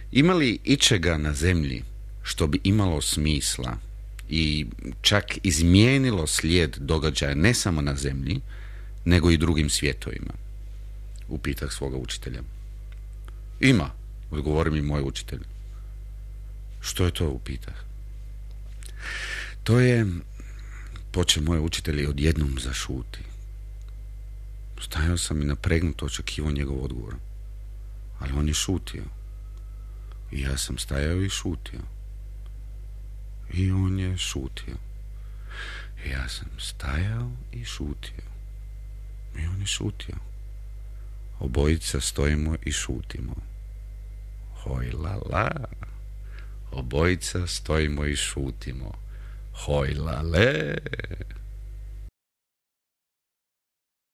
Ima li ičega na zemlji što bi imalo smisla i čak izmijenilo slijed događaja ne samo na zemlji, nego i drugim svjetovima? Upitah svoga učitelja. Ima, odgovori mi moj učitelj. Što je to, upitah? To je, poče moj učitelj i odjednom zašuti. Stajao sam i napregnuto očekivao njegov odgovor, ali on je šutio. I ja sam stajao i šutio. I on je šutio. I ja sam stajao i šutio. I on je šutio. Obojica stojimo i šutimo. Hoj la la. Obojica stojimo i šutimo. Hoj la le.